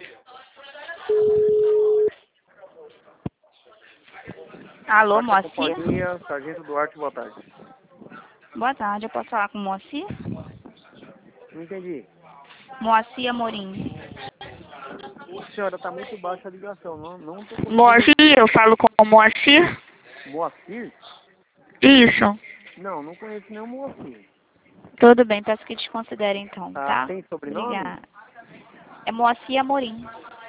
Alô, Táxi Moacir? Companhia, Sargento Duarte, boa tarde. Boa tarde, eu posso falar com Moacir? Não entendi. Moacir Amorim. Senhora, tá muito baixa a ligação, não tô conseguindo... Moacir, eu falo com o Moacir? Moacir? Isso. Não conheço nenhum Moacir. Tudo bem, peço que desconsidere então, Ah, tá? tem sobrenome? Obrigada. É Moacir Amorim.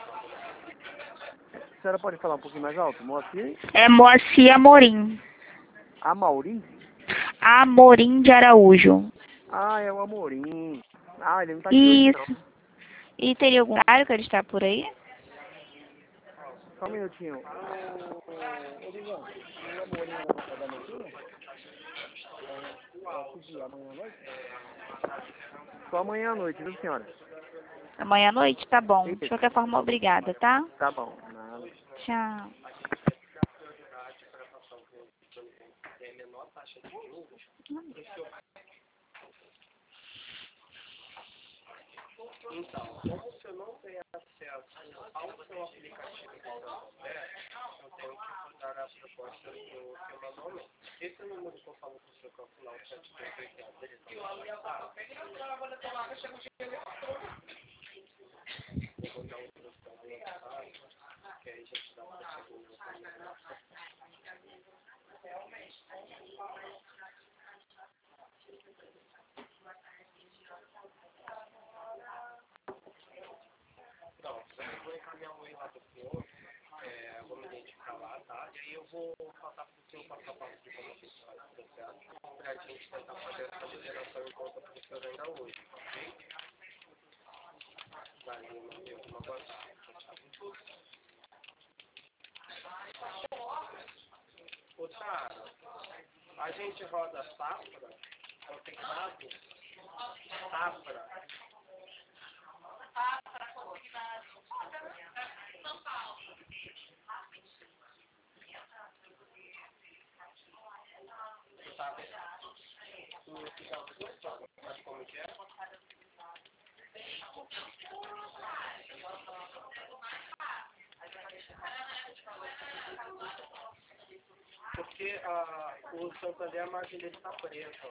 A senhora pode falar um pouquinho mais alto? Moacir? É Moacir Amorim. Amauri? Amorim de Araújo. Ah, é o Amorim. Ah, ele não tá aqui hoje não. Isso. E teria algum horário que ele está por aí? Só um minutinho. Ô, Ligão, o Amorim não vai dar notícia? Que dia? Amanhã à noite? Só amanhã à noite, viu, senhora? Amanhã à noite? Tá bom. De Isso. qualquer forma, obrigada, tá? Tá bom. Nada. Tchau. Então, como você não tem acesso ao seu aplicativo de software, eu tenho que dar a proposta do seu manualmente. Esse número que eu falo com o seu calcular, o 780, ele está no WhatsApp. Eu vou dar um instrução no WhatsApp, que aí já te dá para chegar no Não, eu vou encaminhar um e-mail lá para o senhor, vou me identificar lá, tá? E aí eu vou passar para o senhor passo a passo de como a gente faz o processo, para a gente tentar fazer essa liberação em conta para o senhor ainda hoje, ok? Valeu, meu amigo, uma boa tarde. Ô, Sara, a gente roda safra, contemplado, safra. Sabe como que é? Porque o Santander, a margem dele está preta.